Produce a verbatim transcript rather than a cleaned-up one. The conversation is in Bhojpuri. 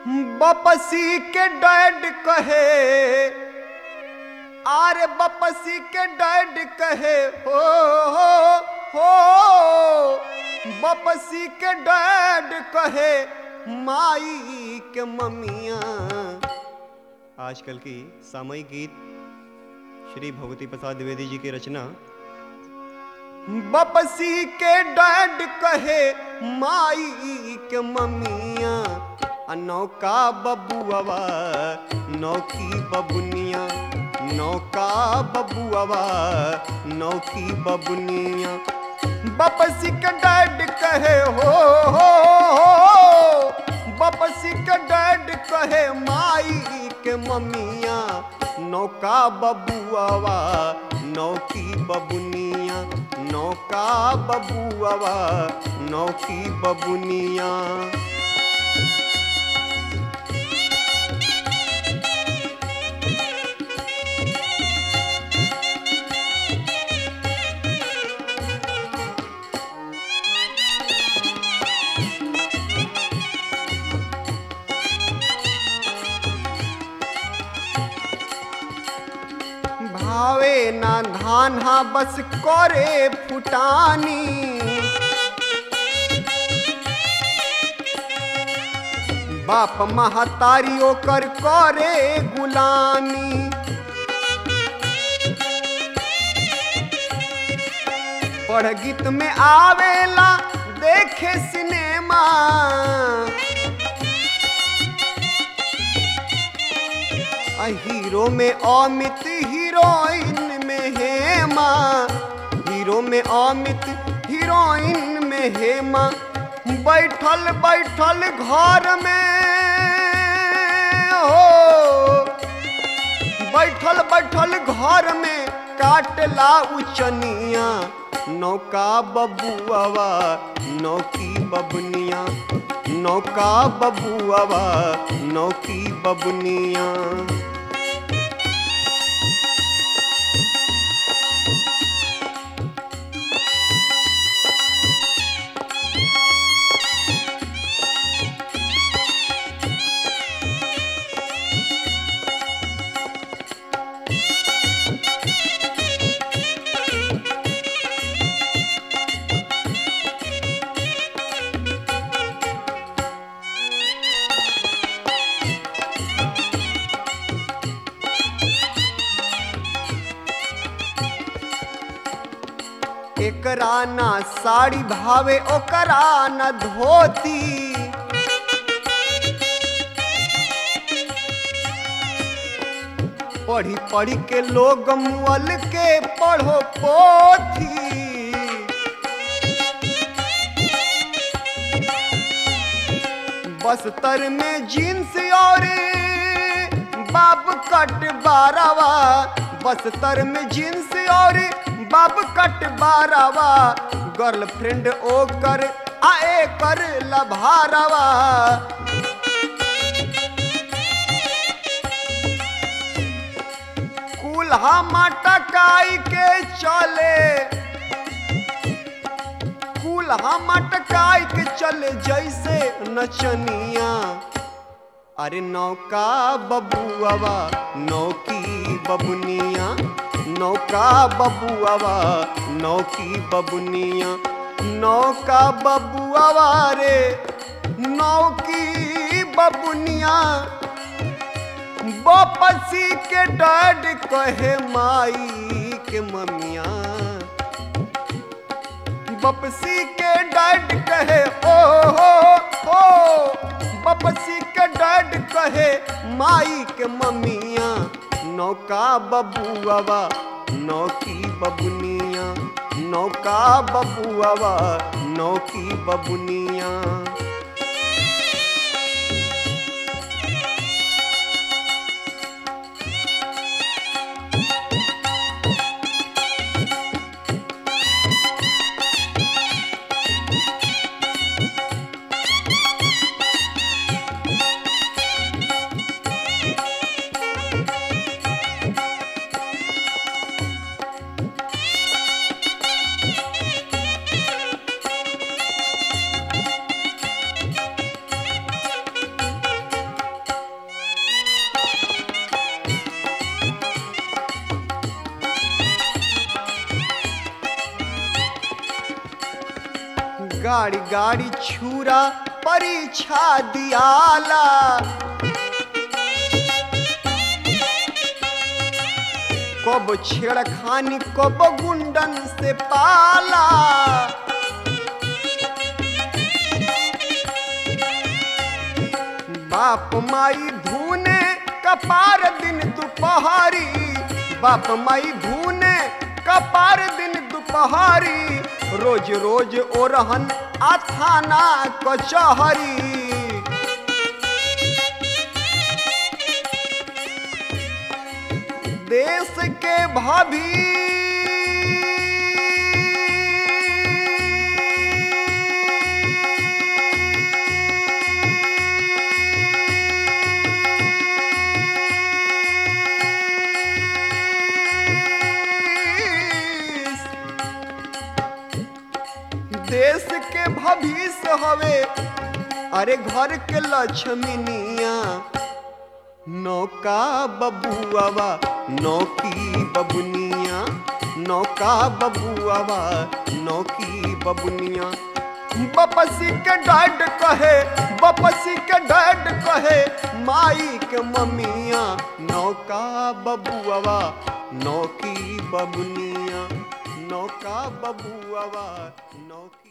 बपसी के डैड कहे, आरे बपसी के डैड कहे हो हो हो, बपसी के डैड कहे माई के ममिया। आजकल की सामयिक गीत श्री भगवती प्रसाद द्विवेदी जी की रचना। बपसी के डैड कहे माई के ममिया, नौका बबुआवा नौकी बबुनिया, नौका बबुआवा नौकी बबुनिया। बपसी के डैड कहे हो हो हो, बपसी के डैड कहे माई के ममिया, नौका बबुआवा नौकी बबुनिया, नौका बबुआवा नौकी बबुनिया। भावे ना धान हा बस करे फुटानी, बाप महतारी ओकर करे गुलामी। पढ़ गीत में आवेला देखे सिनेमा, हीरो में अमित हीरोइन में हेमा, हीरो में अमित हीरोइन में हेमा। बैठल बैठल घर में हो, बैठल बैठल घर में काटला उचनिया, नौका बबुआवा नौकी बबुनिया, नौका बबुआवा नौकी बबुनिया। एकरा ना साड़ी भावे ओकरा ना धोती, पढ़ी पढ़ी के लोग मुअल के पढ़ो पोथी। बस्तर में जींस और बाब कट बारावा, बस्तर में जींस और बाब कट बारावा, गर्लफ्रेंड ओकर आए कर लभारावा। कुल्हा मटकाई के चले, कुल्हा मटकाई के चले जैसे नचनिया। अरे नौका बबुआवा नौकी बबुनिया, नौका बबुआवा नौकी बबुनिया, नौका बबुआवा रे नौकी बबुनिया। बपसी के डैड कहे माई के ममिया, बपसी के डैड कहे ओ हो हो, बपसी के डैड कहे माई के ममिया, नौका बबुआवा नौकी बबुनिया, नौका बबुआवा नौकी बबुनिया। गाड़ी गाड़ी छुरा परीक्षा दियाला कब छेड़खानी कब गुंडन से पाला बाप माई धूने कपार दिन दोपहरी बाप माई धूने कपार दिन दोपहरी रोज रोज ओरहन आथाना कचहरी देश के भाभी देश के भविष्य हवे अरे घर के लक्ष्मीनिया नौका बबुआवा नौकी बबुनिया नौका बबुआवा नौकी बबुनिया बपसी के डैड कहे बपसी के डैड कहे माई के मम्मिया नौका बबुआवा नौकी बबुनिया नौका बबुआवा नौकी